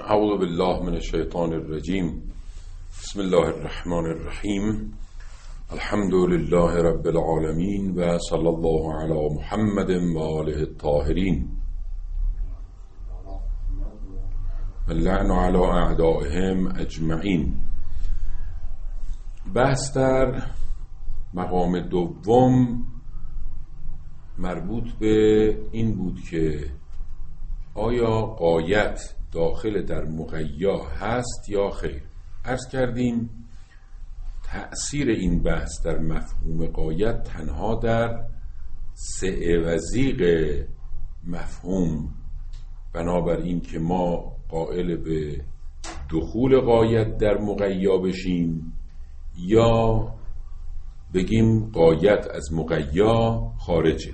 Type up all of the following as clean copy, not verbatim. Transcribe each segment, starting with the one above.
اعوذ بالله من الشیطان الرجیم. بسم الله الرحمن الرحیم. الحمد لله رب العالمین و صلی الله علی محمد و آله الطاهرین و اللعن علی اعدائهم اجمعین. بحث در مقام دوم مربوط به این بود که آیا غایت داخل در مقیا هست یا خیر. عرض کردیم تأثیر این بحث در مفهوم غایت تنها در سعه و ضیق مفهوم، بنابراین که ما قائل به دخول غایت در مقیا بشیم یا بگیم غایت از مقیا خارجه.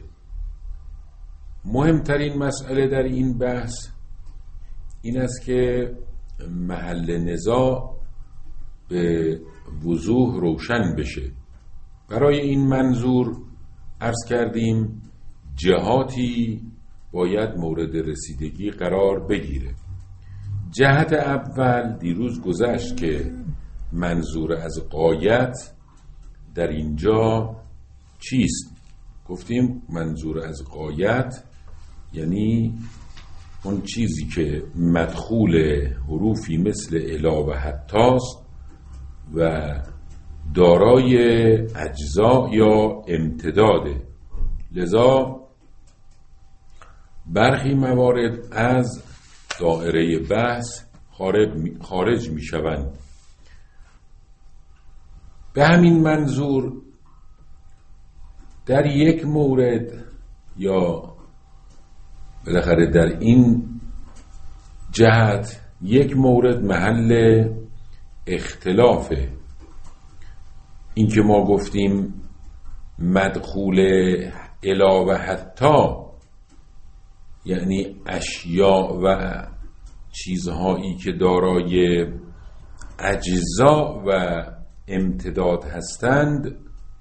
مهمترین مسئله در این بحث این است که محل نزاع به وضوح روشن بشه. برای این منظور عرض کردیم جهاتی باید مورد رسیدگی قرار بگیره. جهت اول دیروز گذشت که منظور از غایت در اینجا چیست. گفتیم منظور از غایت یعنی اون چیزی که مدخول حروفی مثل الی و حتی است و دارای اجزا یا امتداده. لذا برخی موارد از دائره بحث خارج می شوند. به همین منظور در یک مورد یا بالاخره در این جهت یک مورد محل اختلافه. این که ما گفتیم مدخول الی و حتی یعنی اشیاء و چیزهایی که دارای اجزا و امتداد هستند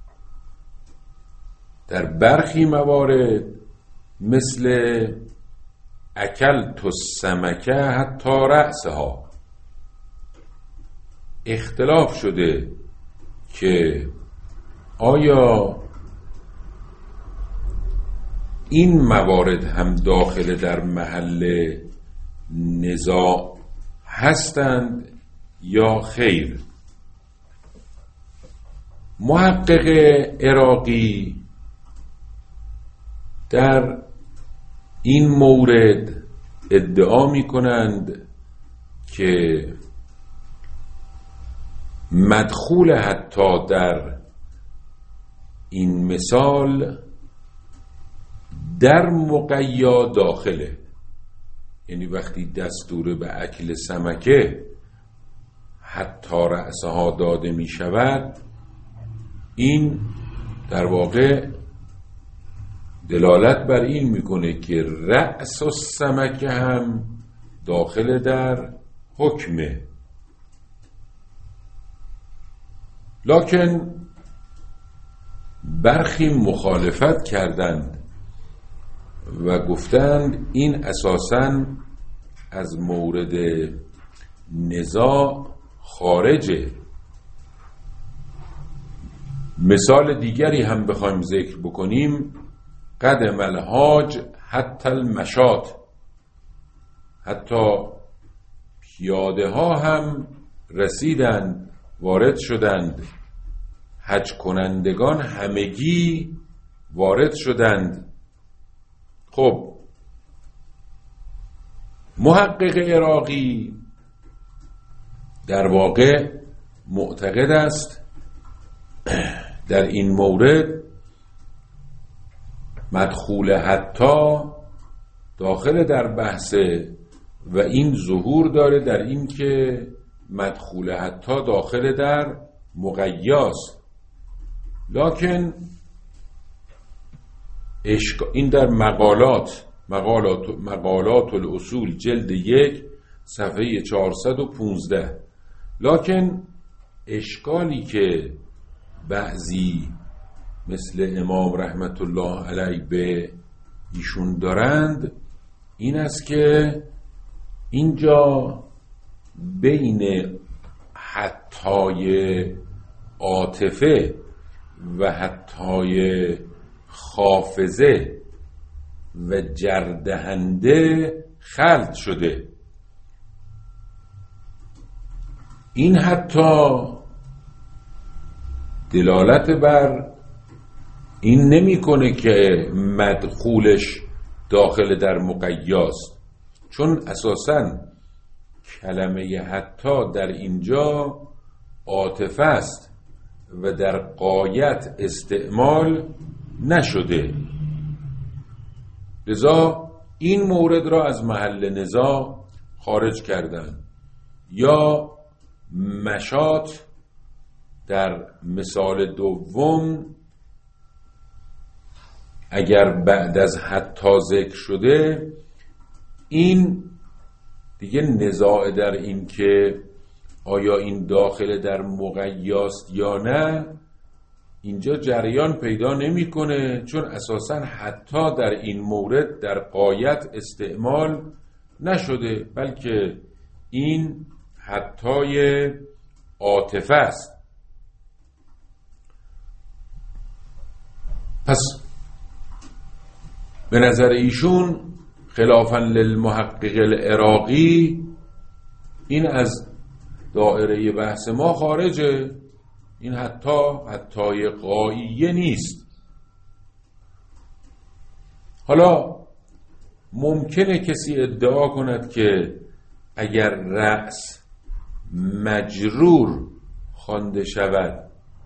در برخی موارد مثل اکلت السمکه حتی رأسها اختلاف شده که آیا این موارد هم داخل در محل نزاع هستند یا خیر. محقق عراقی در این مورد ادعا می کنند که مدخول حتی در این مثال در مقیا داخله. یعنی وقتی دستور به اکل سمکه حتی رأسها داده می شود، این در واقع دلالت بر این میکنه که رأس السمکه هم داخل در حکمه. لکن برخی مخالفت کردند و گفتند این اساساً از مورد نزاع خارجه. مثال دیگری هم بخوایم ذکر بکنیم، قدم الحاج حتی المشاط، حتی پیاده ها هم رسیدند وارد شدند، حج کنندگان همگی وارد شدند. خب محقق عراقی در واقع معتقد است در این مورد مدخول حتی داخل در بحثه و این ظهور داره در این که مدخول حتی داخل در مقیاست. لکن این در مقالات الاصول جلد 1 صفحه 415. لکن اشکالی که بعضی مثل امام رحمت الله علیه به ایشون دارند این است که اینجا بین حتای عاطفه و حتای خافضه و جردهنده خلط شده. این حتی دلالت بر این نمی‌کنه که مدخولش داخل در مقیاست، چون اساساً کلمه حتی در اینجا عاطفه است و در غایت استعمال نشده، لذا این مورد را از محل نزاع خارج کردن. یا مشاط در مثال دوم اگر بعد از حتی ذکر شده، این دیگه نزاع در این که آیا این داخل در مقیاست یا نه اینجا جریان پیدا نمی‌کنه، چون اساساً حتی در این مورد در غایت استعمال نشده، بلکه این حتای عاطفه است. پس به نظر ایشون خلافاً للمحقق العراقی این از دائره بحث ما خارجه، این حتای غاییه نیست. حالا ممکنه کسی ادعا کند که اگر رأس مجرور خوانده شود،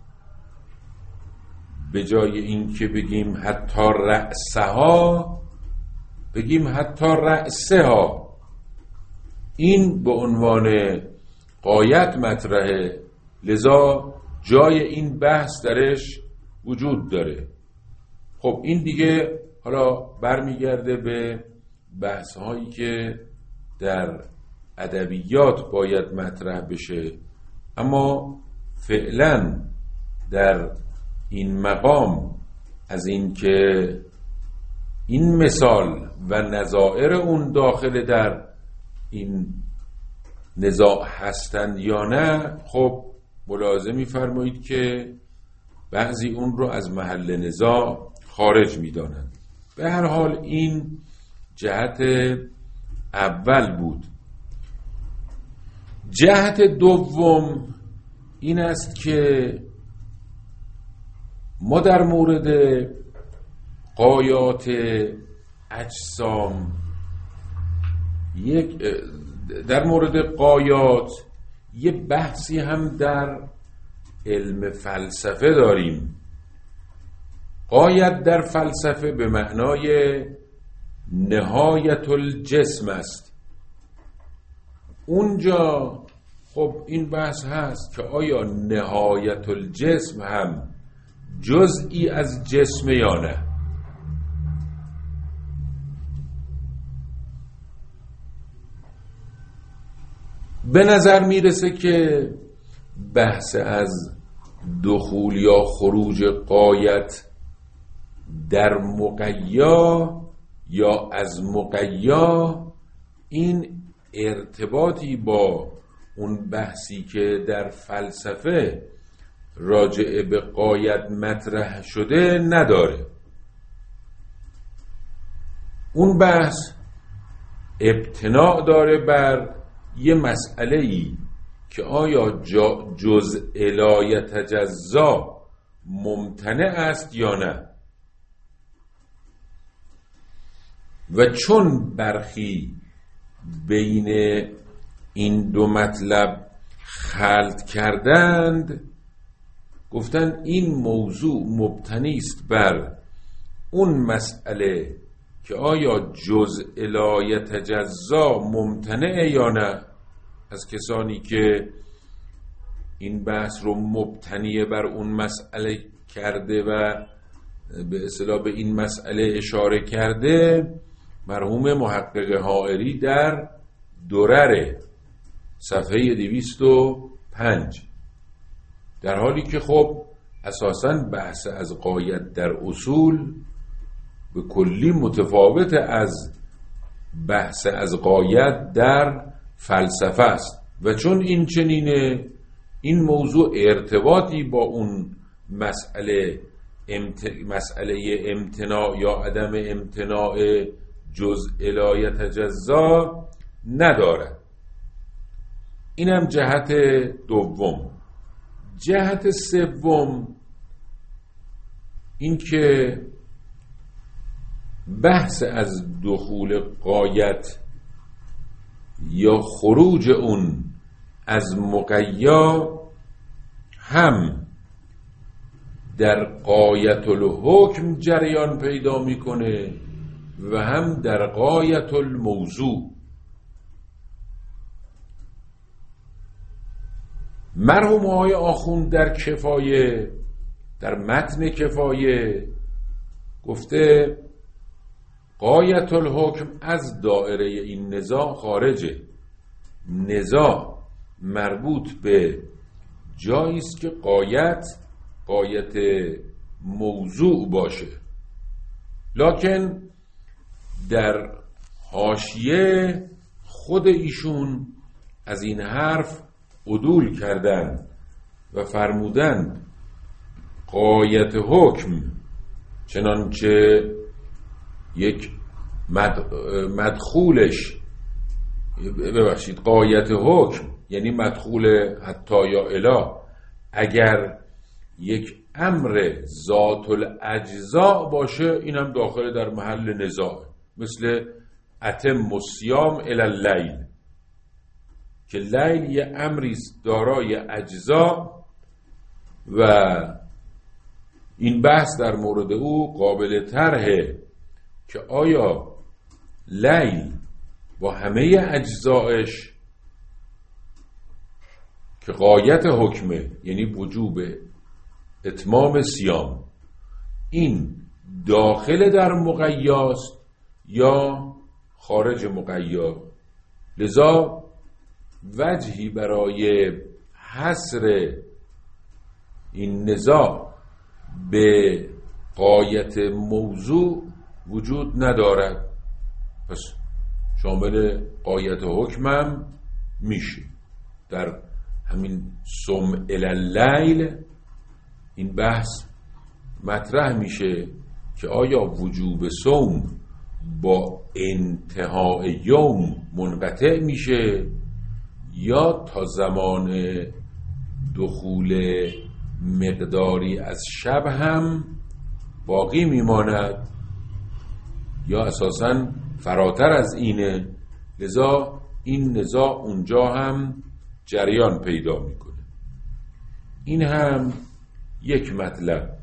به جای این که بگیم حتی رأسها بگیم حتی رأسها، این به عنوان غایت مطرحه، لذا جای این بحث درش وجود داره. خب این دیگه حالا برمیگرده به بحث هایی که در ادبیات باید مطرح بشه، اما فعلا در این مقام از این که این مثال و نظائر اون داخل در این نزاع هستند یا نه، خب ملاحظه می‌فرمایید که بعضی اون رو از محل نزاع خارج می‌دانند. به هر حال این جهت اول بود. جهت دوم این است که ما در مورد غایات اجسام در مورد غایات یه بحثی هم در علم فلسفه داریم. غایت در فلسفه به معنای نهایت الجسم است. اونجا خب این بحث هست که آیا نهایت الجسم هم جزئی از جسم یا نه. به نظر میرسه که بحث از دخول یا خروج غایت در مقیا یا از مقیا این ارتباطی با اون بحثی که در فلسفه راجع به غایت مطرح شده نداره. اون بحث ابتناء داره بر یه مسئله‌ای که آیا جزء لا یتجزا ممتنع است یا نه، و چون برخی بین این دو مطلب خلط کردند، گفتن این موضوع مبتنی است بر اون مسئله که آیا جزء لا یتجزا ممتنع یا نه. از کسانی که این بحث رو مبتنی بر اون مسئله کرده و به اصطلاح به این مسئله اشاره کرده مرحوم محقق حائری در درر صفحه 205، در حالی که خب اساساً بحث از غایت در اصول به کلی متفاوت از بحث از غایت در فلسفه است. و چون این چنینه، این موضوع ارتباطی با اون مسئله امتناع یا عدم امتناع جزء لا یتجزا نداره. اینم جهت دوم. جهت سوم این که بحث از دخول غایت یا خروج اون از مقیا هم در غایت الحکم جریان پیدا میکنه و هم در غایت الموضوع. مرحوم آقای آخوند در کفایه، در متن کفایه گفته غایت الحکم از دائره این نزاع خارجه. نزاع مربوط به جایی است که غایت موضوع باشه. لکن در حاشیه خود ایشون از این حرف عدول کردند و فرمودند غایت حکم چنانچه یک مدخولش، ببخشید، غایت حکم یعنی مدخول حتی یا الی، اگر یک امر ذات الاجزاء باشه این هم داخل در محل نزاع، مثل اتم الصیام الی اللیل که لیل یه امریست دارای اجزا و این بحث در مورد او قابل طرحه که آیا لیل با همه اجزایش که غایت حکمه یعنی وجوب اتمام صیام، این داخل در مقیاست یا خارج مقیا. لذا وجهی برای حصر این نزاع به غایت موضوع وجود ندارد، پس شامل غایت حکمم میشه. در همین صوم الی اللیل این بحث مطرح میشه که آیا وجوب صوم با انتهای یوم منقطع میشه یا تا زمان دخول مقداری از شب هم باقی میماند یا اساساً فراتر از اینه. لذا این نزاع اونجا هم جریان پیدا میکنه. این هم یک مطلب.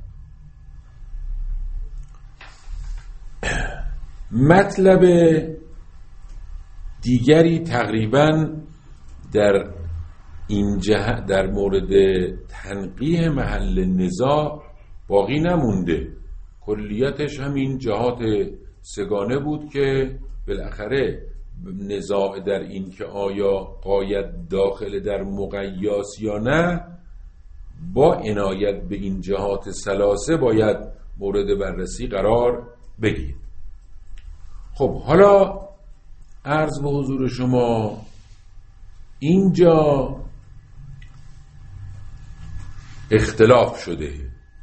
مطلب دیگری تقریباً در این جهت در مورد تنقیح محل نزاع باقی نمونده. کلیتش همین جهات سگانه بود که بالاخره نزاع در این که آیا غایت داخل در مقیاس یا نه با عنایت به این جهات ثلاثه باید مورد بررسی قرار بگیرد. خب حالا عرض به حضور شما اینجا اختلاف شده.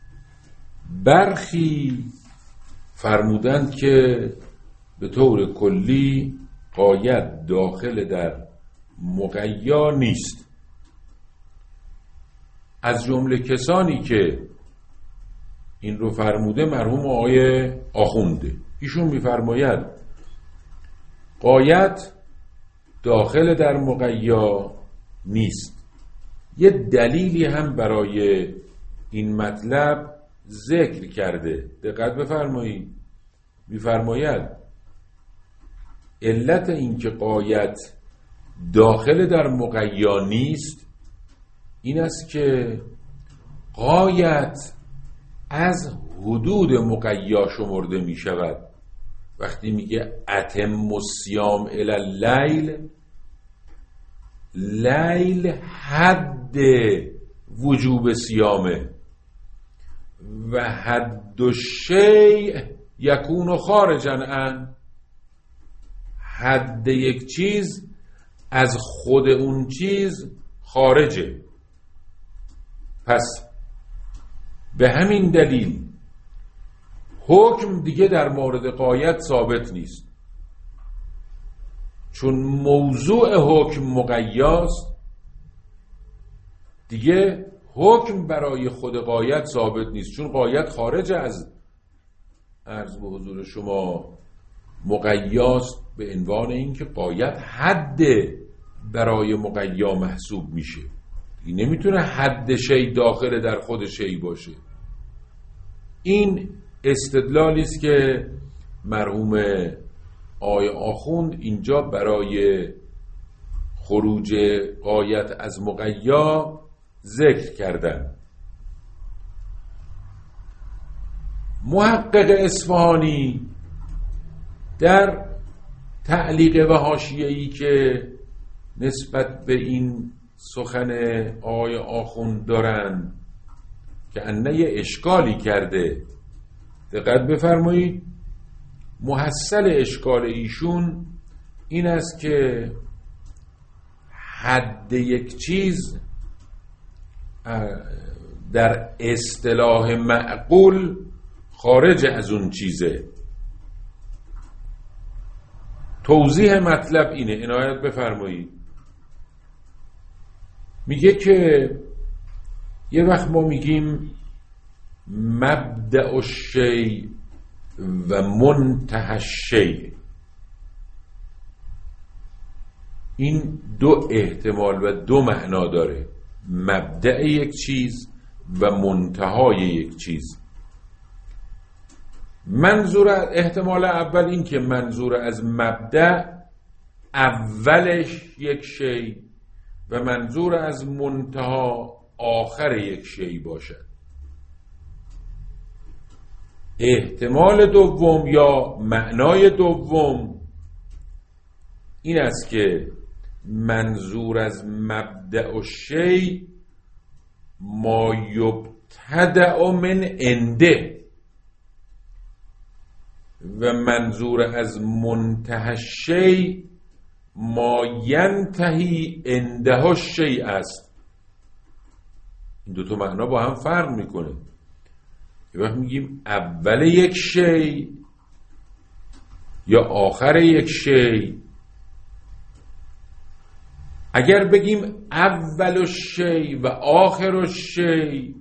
برخی فرمودند که به طور کلی غایت داخل در مقیا نیست. از جمله کسانی که این رو فرموده مرحوم آقای آخونده. ایشون می‌فرماید غایت داخل در مقیا نیست. یه دلیلی هم برای این مطلب ذکر کرده. دقت بفرمایید. می‌فرماید علت این که غایت داخل در مقیا نیست این است که غایت از حدود مقیا شمرده می شود. وقتی میگه اتم الصیام الی اللیل، لیل حد وجوب صیامه و حد الشیء یکون خارجا عن، حد یک چیز از خود اون چیز خارجه. پس به همین دلیل حکم دیگه در مورد غایت ثابت نیست، چون موضوع حکم مقیاست. دیگه حکم برای خود غایت ثابت نیست، چون غایت خارج از عرض به حضور شما مقیاست، به عنوان اینکه غایت حد برای مقیا محسوب میشه. دیگه نمیتونه حد شی داخل در خود شی باشه. این استدلالی است که مرحوم آقای آخوند اینجا برای خروج غایت از مقیا ذکر کردن. محقق اصفهانی در تعلیق و حاشیه‌ای که نسبت به این سخن آقای آخوند دارن که انه اشکالی کرده، دقت بفرمایید، محصل اشکال ایشون این است که حد یک چیز در اصطلاح معقول خارج از اون چیزه. توضیح مطلب اینه، عنایت بفرمایید. میگه که یه وقت ما میگیم مبدأ الشیء و منتهی الشیء، این دو احتمال و دو معنا داره، مبدأ یک چیز و منتهای یک چیز. منظور احتمال اول این که منظور از مبدأ اولش یک شی و منظور از منتها آخر یک شی باشد. احتمال دوم یا معنای دوم این است که منظور از مبدأ الشی ما یبتدأ من عنده و منظور از منتهی الشی ما ینتهی عنده الشی است. این دو تا معنا با هم فرق میکنه. یه وقت میگیم اول یک شی یا آخر یک شی. اگر بگیم اول الشی و آخر الشی،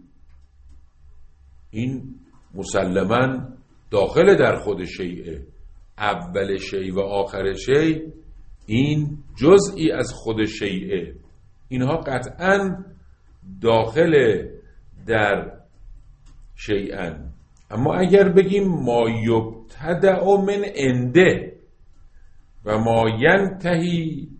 این مسلماً داخل در خود شیء. اول شی و آخر شی این جزئی از خود شیء، اینها قطعاً داخل در شیئن. اما اگر بگیم ما یبتدأ من عنده و ما ینتهی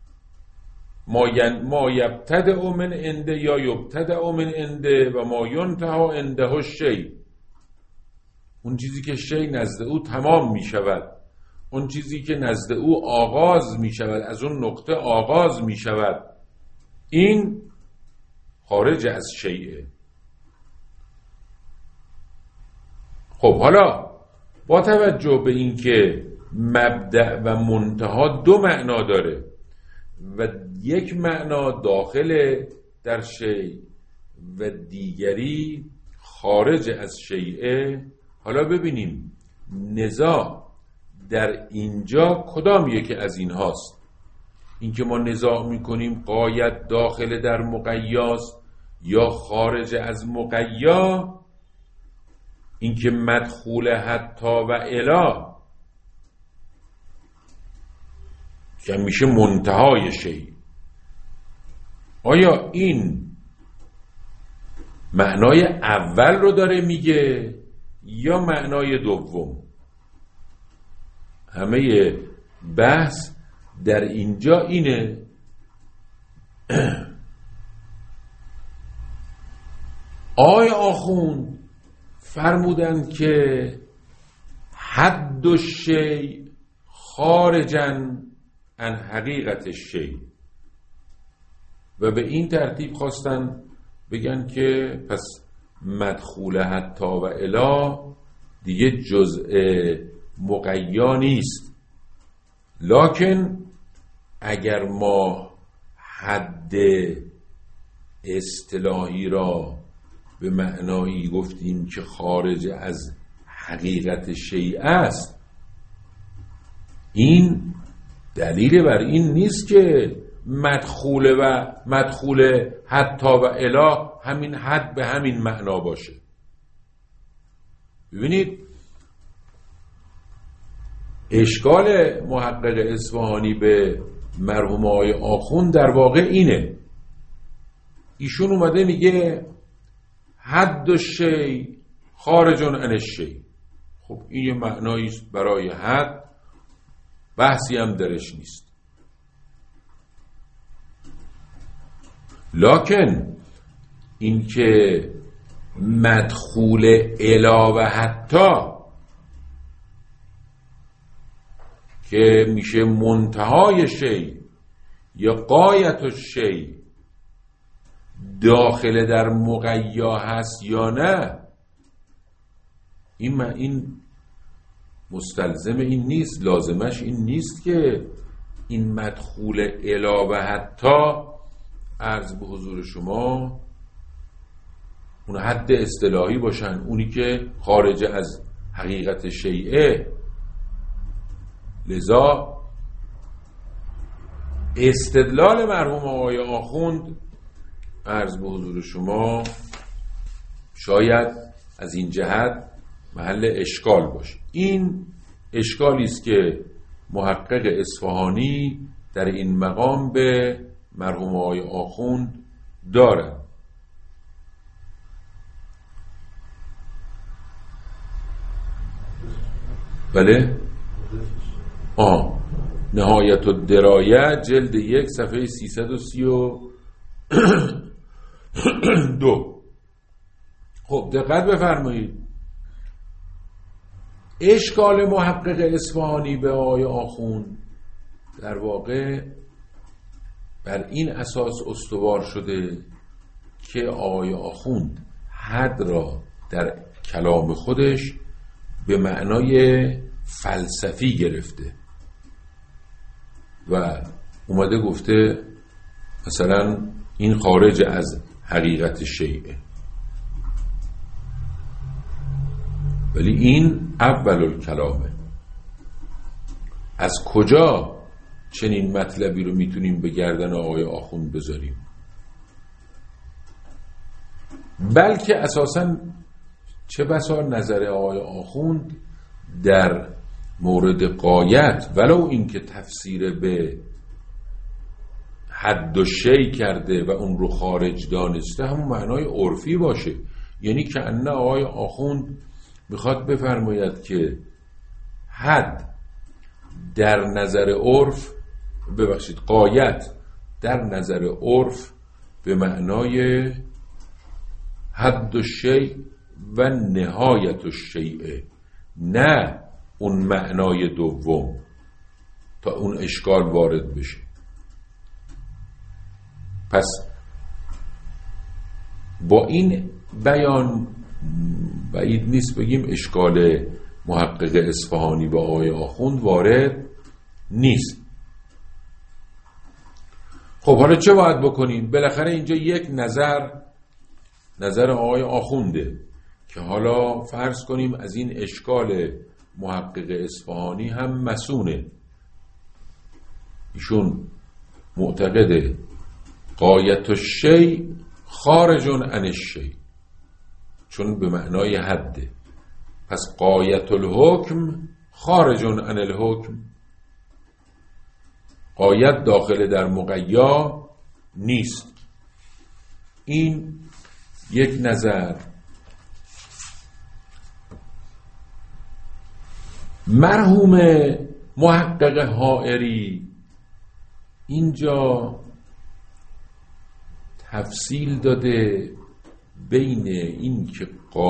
ما یبتدأ من عنده یا یبتدأ من عنده و ما ینتهی عنده الشی، اون چیزی که شی نزد او تمام می شود، اون چیزی که نزد او آغاز می شود، از اون نقطه آغاز می شود، این خارج از شیء. خب حالا با توجه به این که مبدأ و منتها دو معنا داره و یک معنا داخل در شیء و دیگری خارج از شیء، حالا ببینیم نزاع در اینجا کدام یکی از این هاست. این که ما نزاع میکنیم غایت داخل در مقیاست یا خارج از مقیا، این که مدخول حتی و الی که میشه منتهای شی، آیا این معنای اول رو داره میگه یا معنای دوم؟ همه بحث در اینجا اینه. آقای آخوند فرمودند که حد الشیء خارجاً عن حقیقت الشیء و به این ترتیب خواستن بگن که پس مدخول حتی و الی دیگه جزء مقیا نیست، لکن اگر ما حد اصطلاحی را به معنایی گفتیم که خارج از حقیقت شیء است، این دلیل بر این نیست که مدخول حتی و الی همین حد به همین معنا باشه. ببینید اشکال محقق اصفهانی به مرحوم آقای آخوند در واقع اینه، ایشون اومده میگه حد الشیء خارج عن الشیء. خب این یه معنایی است برای حد، بحثی هم درش نیست. لکن این که مدخول الی و حتی که میشه منتهای شیء یا غایت الشیء داخل در مقیا هست یا نه، این مستلزم این نیست، لازمش این نیست که این مدخول الی و حتی عرض به حضور شما اون حد اصطلاحی باشن، اونی که خارج از حقیقت شیء. لذا استدلال مرحوم آقای آخوند عرض به حضور شما شاید از این جهت محل اشکال باشه. این اشکالی است که محقق اصفهانی در این مقام به مرحوم آقای آخوند داره. بله؟ نهایت الدرایه جلد 1 صفحه 332. خب دقت بفرمایید، اشکال محقق اصفهانی به آقای آخوند در واقع بر این اساس استوار شده که آقای آخوند حد را در کلام خودش به معنای فلسفی گرفته و اومده گفته مثلا این خارج از حقیقت شیء، ولی این اول الکلامه. از کجا چنین مطلبی رو میتونیم به گردن آقای آخوند بذاریم؟ بلکه اساساً چه بسا نظر آقای آخوند در مورد غایت، ولو اینکه تفسیر به حد و شیء کرده و اون رو خارج دانسته، همون معنای عرفی باشه. یعنی که انه آقای آخوند میخواد بفرماید که حد در نظر عرف، غایت در نظر عرف به معنای حد الشیء و نهایت الشیء، نه اون معنای دوم، تا اون اشکال وارد بشه. پس با این بیان بعید نیست بگیم اشکال محقق اصفهانی با آقای آخوند وارد نیست. خب حالا چه باید بکنیم؟ بالاخره اینجا یک نظر آقای آخونده که حالا فرض کنیم از این اشکال محقق اصفهانی هم مسونه. ایشون معتقده غایت الشیء خارج عن الشیء، چون به معنای حده، پس غایت الحکم خارج عن الحکم، غایت داخل در مقیا نیست. این یک نظر. مرحوم محقق حائری اینجا تفصیل داده بین این که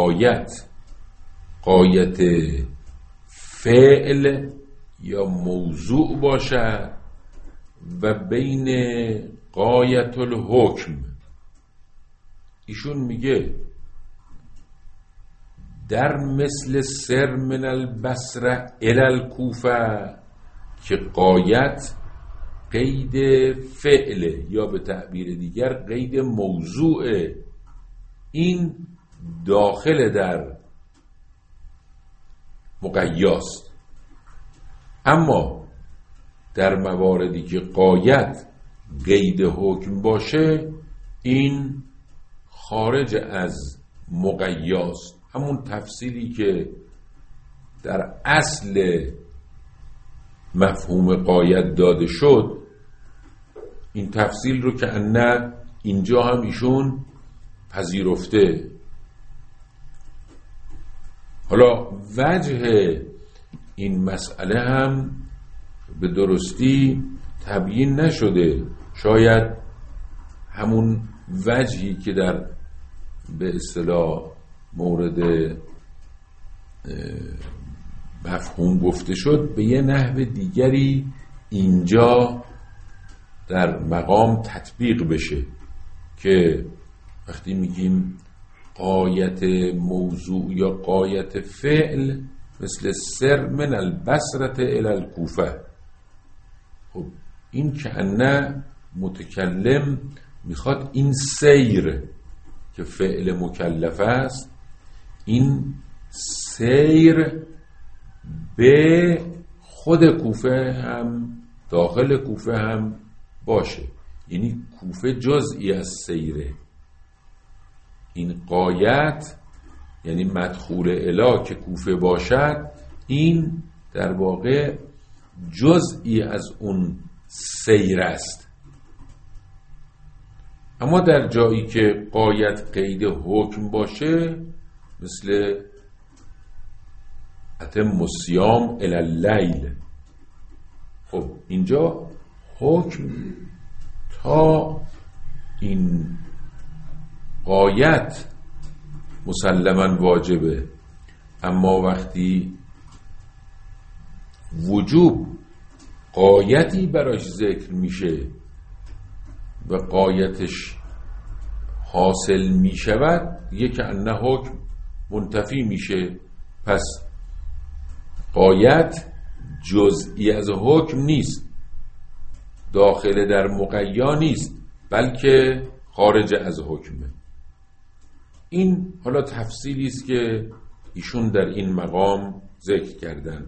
غایت فعل یا موضوع باشد و بین غایت الحکم. ایشون میگه در مثل سر من البصره الی الکوفه که غایت قید فعل یا به تعبیر دیگر قید موضوع، این داخل در مقیاست. اما در مواردی که غایت قید حکم باشه این خارج از مقیاست. همون تفصیلی که در اصل مفهوم غایت داده شد، این تفصیل رو که نه اینجا هم ایشون پذیرفته. حالا وجه این مسئله هم به درستی تبیین نشده. شاید همون وجهی که در به اصطلاح مورد مفهوم گفته شد به یه نحو دیگری اینجا در مقام تطبیق بشه، که وقتی میگیم غایت موضوع یا غایت فعل مثل سر من البصره الی الکوفه، خب این که انه متکلم میخواد این سیر که فعل مکلف است، این سیر به خود کوفه هم داخل کوفه هم باشه، یعنی کوفه جزئی از سیره. این غایت یعنی مدخول الی که کوفه باشد، این در واقع جزئی از اون سیر است. اما در جایی که غایت قید حکم باشه، مثل اتم الصیام الی اللیل، خب اینجا حکم تا این غایت مسلماً واجبه، اما وقتی وجوب غایتی براش ذکر میشه و غایتش حاصل میشود، دیگه که انه حکم منتفی میشه. پس غایت جزئی از حکم نیست، داخل در مقیا نیست، بلکه خارج از حکمه. این حالا تفصیلی است که ایشون در این مقام ذکر کردن.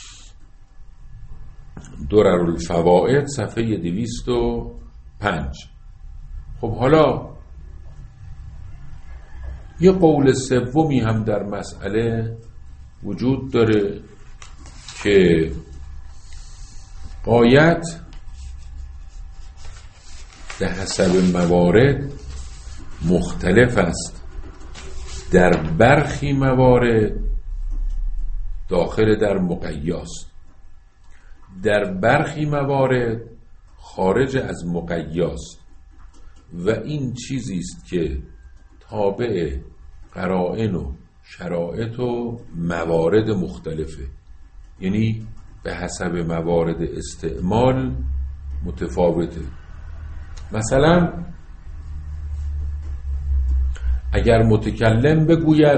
درر الفوائد صفحه 205. خب حالا یه قول سومی هم در مسئله وجود داره که غایت به حسب موارد مختلف است. در برخی موارد داخل در مقیاست، در برخی موارد خارج از مقیاست، و این چیزی است که تابع قرائن و شرایط و موارد مختلفه، یعنی به حسب موارد استعمال متفاوته. مثلا اگر متکلم بگوید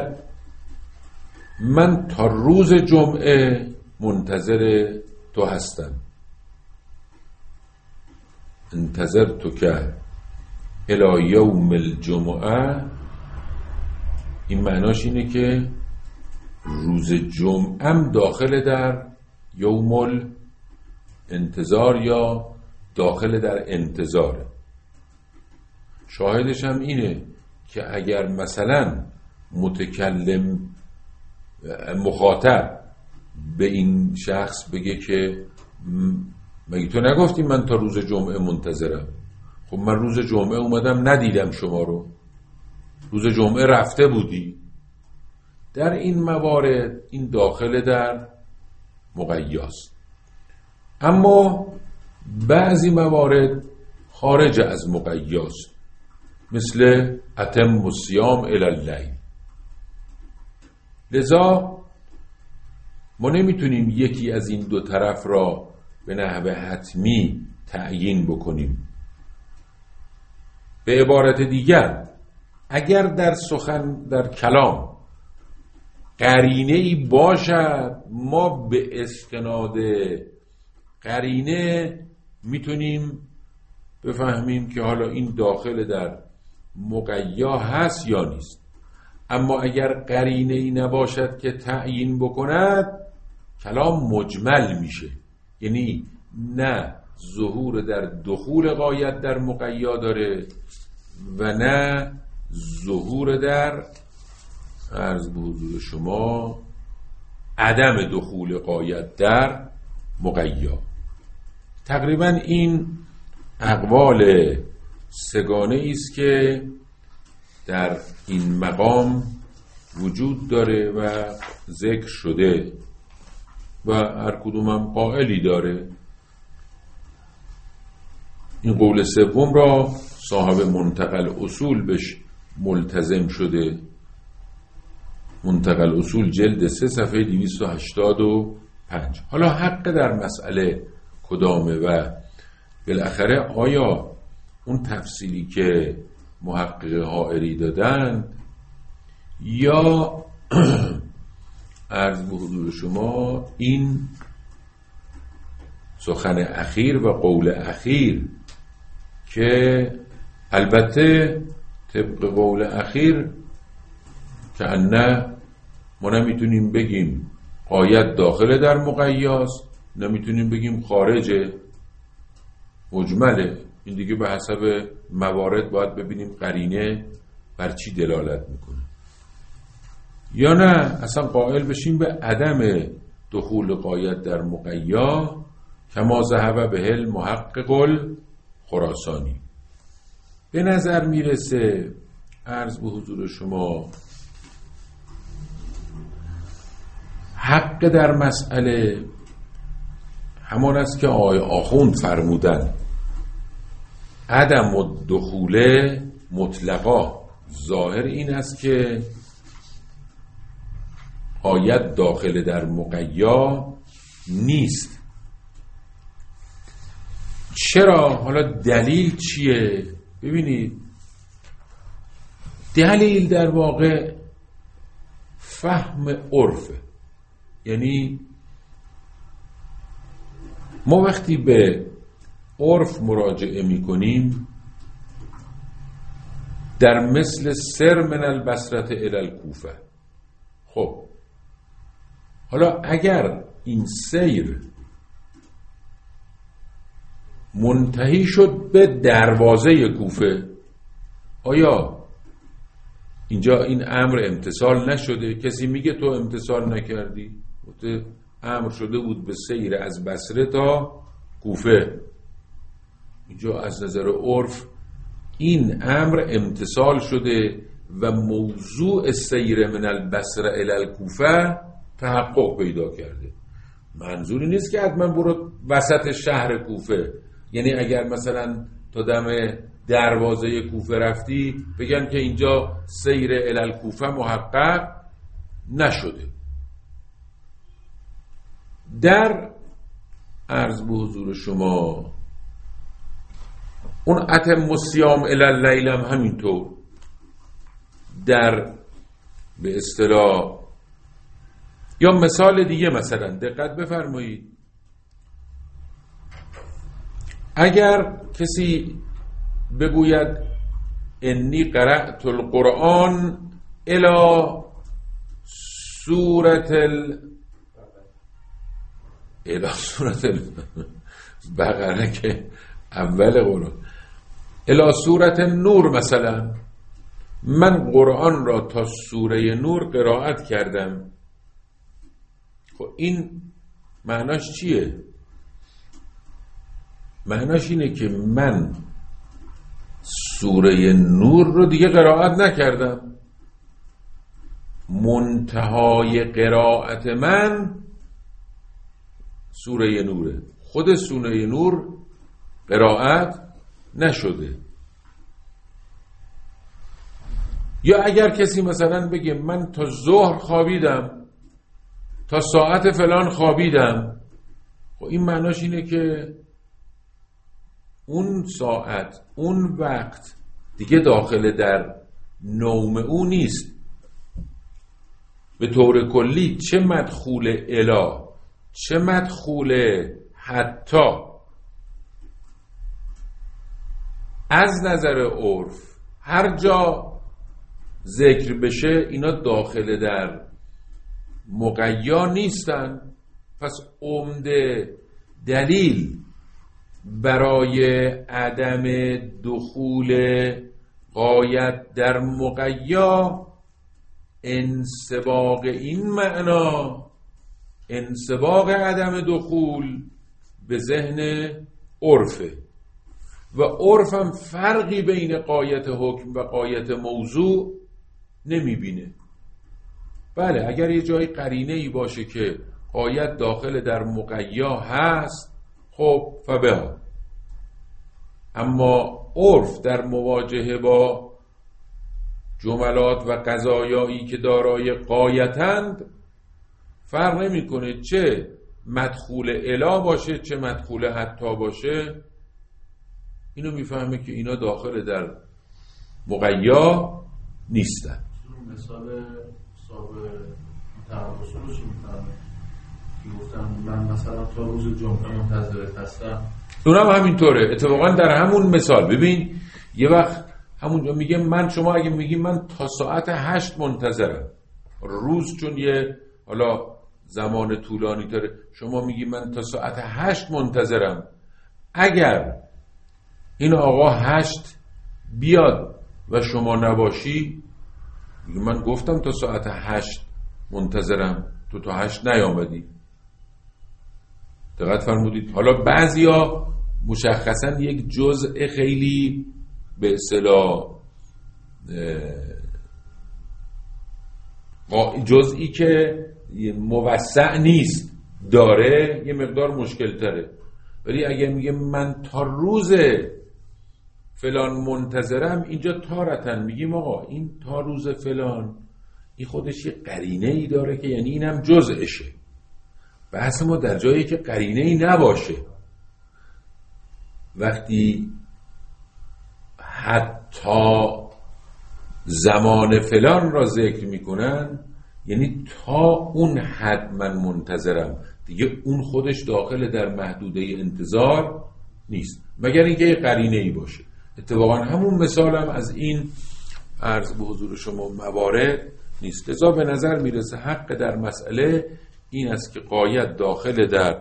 من تا روز جمعه منتظر تو هستم، انتظر تو که الی یوم الجمعه، این معناش اینه که روز جمعه داخل در یوم الانتظار یا داخل در انتظاره. شاهدش هم اینه که اگر مثلا متکلم مخاطب به این شخص بگه که مگه تو نگفتی من تا روز جمعه منتظرم؟ خب من روز جمعه اومدم ندیدم شما رو، روز جمعه رفته بودی. در این موارد این داخل در مقیاست. اما بعضی موارد خارج از مقیاست، مثل اتم الصیام الی اللیل. لذا ما نمیتونیم یکی از این دو طرف را به نحو حتمی تعیین بکنیم. به عبارت دیگر، اگر در سخن در کلام قرینه‌ای باشد، ما به استناد قرینه میتونیم بفهمیم که حالا این داخل در مقیا هست یا نیست. اما اگر قرینه ای نباشد که تعیین بکند، کلام مجمل میشه، یعنی نه ظهور در دخول غایت در مقیا داره و نه ظهور در عرض به حضور شما عدم دخول غایت در مقیا. تقریبا این اقوال سگانه است که در این مقام وجود داره و ذکر شده و هر کدوم هم قائلی داره. این قول سوم را صاحب منتقل اصول بهش ملتزم شده. منتقل اصول جلد 3 صفحه 285. حالا حق در مسئله کدامه و بالاخره آیا اون تفصیلی که محقق حائری دادن یا عرض به حضور شما این سخن اخیر و قول اخیر که البته طبق قول اخیر که نه ما نمیتونیم بگیم غایت داخل در مقیاست، نمیتونیم بگیم خارجه، مجمله. این دیگه به حسب موارد باید ببینیم قرینه بر چی دلالت میکنه، یا نه اصلا قائل بشیم به عدم دخول غایت در مقیا کما ذهب به المحقق الخراسانی. به نظر میرسه عرض به حضور شما حق در مسئله همان است که آقای آخوند فرمودن، عدم الدخول مطلقا. ظاهر این است که غایت داخل در مقیا نیست. چرا؟ حالا دلیل چیه؟ ببینید، دلیل در واقع فهم عرفه. یعنی ما وقتی به عرف مراجعه میکنیم در مثل سر من البصره الی الکوفه، خب حالا اگر این سیر منتهی شد به دروازه کوفه، آیا اینجا این امر امتثال نشده؟ کسی میگه تو امتثال نکردی؟ امر شده بود به سیر از بصره تا کوفه. اینجا از نظر عرف این امر امتثال شده و موضوع سیر من البصره الی الکوفه تحقق پیدا کرده. منظوری نیست که حتما برو وسط شهر کوفه، یعنی اگر مثلا تا دم دروازه کوفه رفتی بگن که اینجا سیر الی الکوفه محقق نشده. در عرض به حضور شما اون اتم الصیام الی اللیل هم همینطور، در به اصطلاح. یا مثال دیگه، مثلا دقت بفرمایید، اگر کسی بگوید انی قرأت القرآن الی سورة البقره که اول قرآن، الی سورة نور، مثلا من قرآن را تا سوره نور قرائت کردم. خب این معناش چیه؟ معناش اینه که من سوره نور رو دیگه قرائت نکردم، منتهای قرائت من سوره نوره، خود سوره نور قرائت نشده. یا اگر کسی مثلا بگه من تا ظهر خوابیدم، تا ساعت فلان خوابیدم، خب این معناش اینه که اون ساعت، اون وقت دیگه داخل در نوم او نیست. به طور کلی چه مدخول الا چه مدخول حتی از نظر عرف هر جا ذکر بشه اینا داخل در مقیا نیستن. پس عمده دلیل برای عدم دخول غایت در مقیا انسباق این معنا، انسباق عدم دخول به ذهن عرفه و عرف هم فرقی بین غایت حکم و غایت موضوع نمیبینه. بله اگر یه جای قرینه ای باشه که غایت داخل در مقیا هست خب فبها، اما عرف در مواجهه با جملات و قضایایی که دارای غایتند فرق نمیکنه چه مدخول الا باشه چه مدخول حتی باشه، اینو میفهمه که اینا داخل در مقیا نیستن. مثال صاحب تعارض رو چی میفهمه که گفتم من مثلا تا روز جمعه منتظرت هستم، اونم همینطوره. اتفاقا در همون مثال ببین یه وقت همونجا میگه من، شما اگه میگی من تا ساعت 8 منتظرم، روز چون یه حالا زمان طولانی داره، شما میگی من تا ساعت 8 منتظرم، اگر این آقا 8 بیاد و شما نباشی، من گفتم تا ساعت 8 منتظرم، تو تا 8 نیامدی. دقت فرمودید؟ حالا بعضیا مشخصا یک جزء خیلی به اصطلاح جزئی که موسع نیست داره یه مقدار مشکل تره، ولی اگه میگه من تا روز فلان منتظرم، اینجا تارتن میگیم آقا این تا روز فلان این خودش یه قرینه ای داره که یعنی اینم جزءشه. بحث ما در جایی که قرینه ای نباشه، وقتی حتی زمان فلان را ذکر میکنن یعنی تا اون حد من منتظرم، دیگه اون خودش داخل در محدوده انتظار نیست مگر اینکه یه قرینه ای باشه. اتفاقا همون مثالم از این عرض به حضور شما موارد نیست. لذا به نظر میرسه حق در مسئله این است که غایت داخل در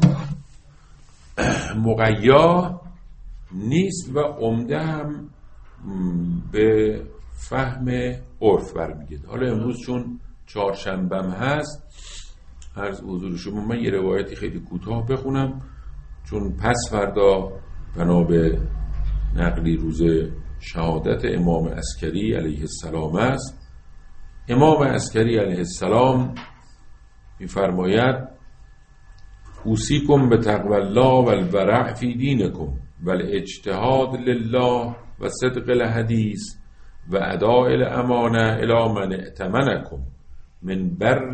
مقیا نیست و عمده هم به فهم عرف برمیگرده. حالا امروز چون چهارشنبه هست، عرض حضور شما من یه روایتی خیلی کوتاه بخونم، چون پس فردا بنا به نقلی روز شهادت امام عسکری علیه السلام است. امام عسکری علیه السلام می‌فرماید اوصیکم بتقوی الله و الورع فی دینکم و الاجتهاد لله و صدق الحدیث و اداء الامانه الی من ائتمنکم من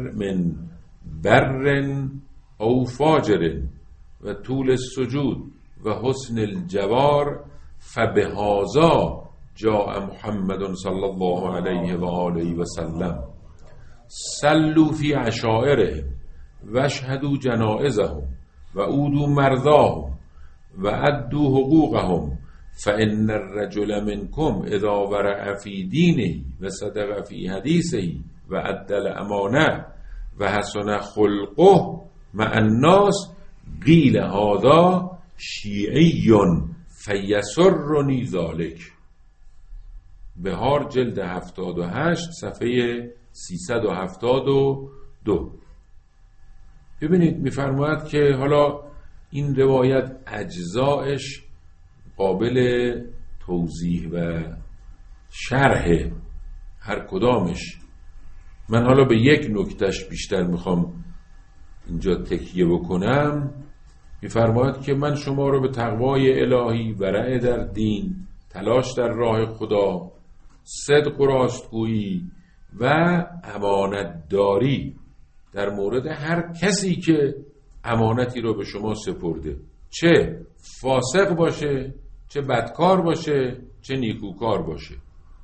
بر او فاجر و طول السجود و حسن الجوار فبهذا جاء محمد صلی الله علیه و آله و سلم صلوا فی عشائرهم و اشهدوا جنائزهم و عودوا مرضاهم و ادوا حقوقهم فإن الرجل منكم اذا ورع في دینه و صدق فی حدیثه و ادى الامانه و حسن خلقه مع الناس قیل هذا شیعی فیسرنی ذلک. بهار جلد 78 صفحه 372. ببینید میفرماید که حالا این روایت اجزایش قابل توضیح و شرح هر کدامش. من حالا به یک نکتهش بیشتر میخوام اینجا تکیه بکنم. میفرماید که من شما رو به تقوای الهی، ورع در دین، تلاش در راه خدا، صدق و راستگویی و امانت داری در مورد هر کسی که امانتی رو به شما سپرده، چه فاسق باشه، چه بدکار باشه، چه نیکوکار باشه.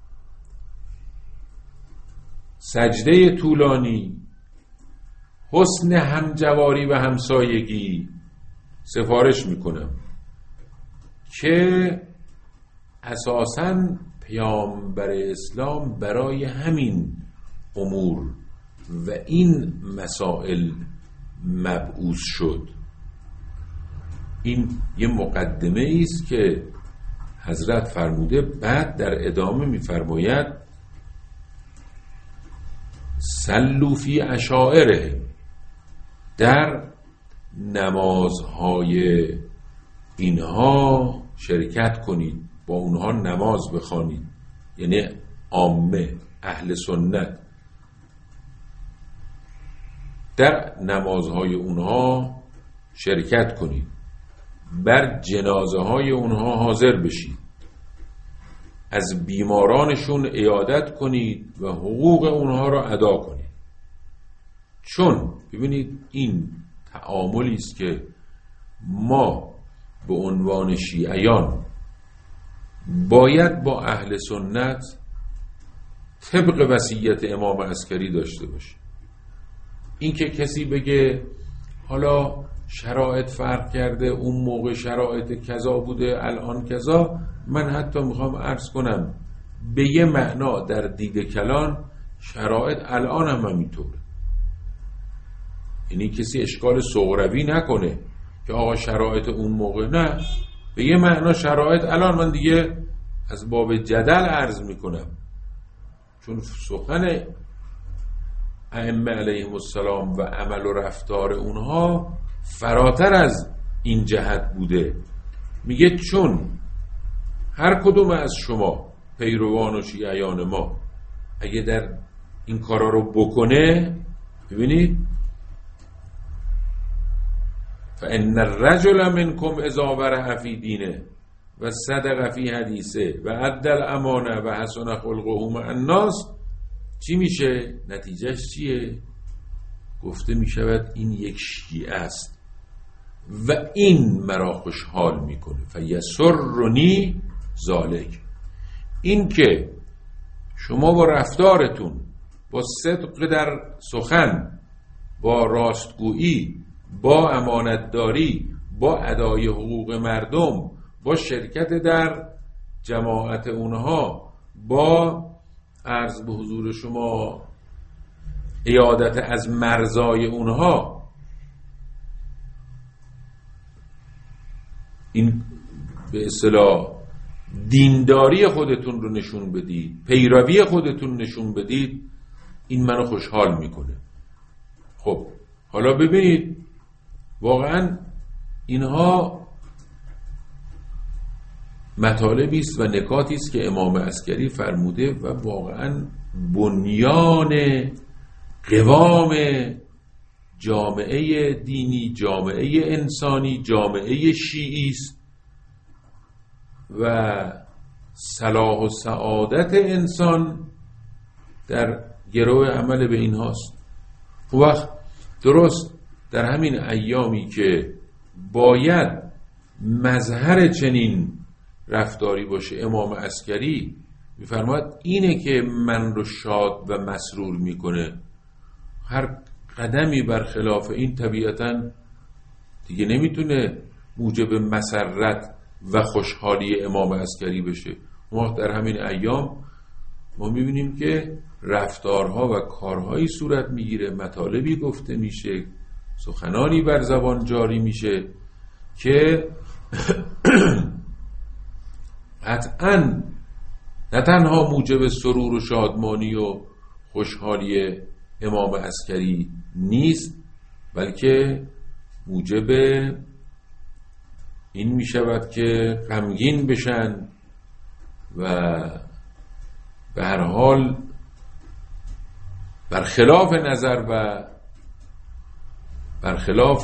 سجده طولانی، حسن همجواری و همسایگی، سفارش میکنم که اساساً پیامبر اسلام برای همین امور و این مسائل مبعوث شد. این یه مقدمه است که حضرت فرموده، بعد در ادامه می‌فرماید صلوا فی عشائره، در نمازهای اینها شرکت کنید، با اونها نماز بخوانید، یعنی عامه اهل سنت در نمازهای اونها شرکت کنید، بر جنازه های اونها حاضر بشید، از بیمارانشون عیادت کنید و حقوق اونها را ادا کنید. چون ببینید این تعاملی است که ما به عنوان شیعیان باید با اهل سنت طبق وصیت امام عسکری داشته باشیم. این که کسی بگه حالا شرایط فرق کرده، اون موقع شرایط کذا بوده الان کذا، من حتی میخوام عرض کنم به یه معنا در دید کلان شرایط الان هم همینطوره. یعنی کسی اشکال صغروی نکنه که آقا شرایط اون موقع، نه، به یه معنا شرایط الان، من دیگه از باب جدل عرض میکنم چون سخن ائمه علیهم السلام و عمل و رفتار اونها فراتر از این جهت بوده. میگه چون هر کدوم از شما پیروان و شیعیان ما اگه در این کارا رو بکنه، ببینید فإن الرجل منكم اذا ورع فی دینه و صدق فی حدیثه و ادى الامانه و حسن خلقه مع الناس، چی میشه؟ نتیجهش چیه؟ گفته میشود این یک شیعه است و این مرا خوشحال میکنه. فیسرنی ذالک، این که شما با رفتارتون، با صدق در سخن، با راستگویی، با امانتداری، با ادای حقوق مردم، با شرکت در جماعت اونها، با عرض به حضور شما عیادت از مرزای اونها، این به اصطلاح دینداری خودتون رو نشون بدید، پیروی خودتون نشون بدید، این منو خوشحال میکنه. خب حالا ببینید واقعا اینها مطالبی است و نکاتی است که امام عسکری فرموده و واقعا بنیان قوام جامعه دینی، جامعه انسانی، جامعه شیعی است و صلاح و سعادت انسان در گرو عمل به این هاست. وقت درست در همین ایامی که باید مظهر چنین رفتاری باشه، امام عسکری میفرماید اینه که من رو شاد و مسرور میکنه. هر قدمی برخلاف این طبیعتاً دیگه نمیتونه موجب مسرت و خوشحالی امام عسکری بشه. ما در همین ایام ما میبینیم که رفتارها و کارهایی صورت میگیره، مطالبی گفته میشه، سخنانی بر زبان جاری میشه که قطعاً نه تنها موجب سرور و شادمانی و خوشحالی امام عسکری نیست، بلکه موجب این میشود که غمگین بشن و به هر حال برخلاف نظر و برخلاف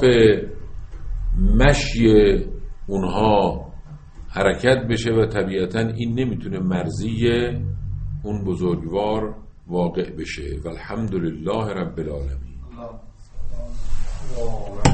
مشی اونها حرکت بشه و طبیعتاً این نمیتونه مرضی اون بزرگوار واقع بشه. والحمدلله رب العالمین.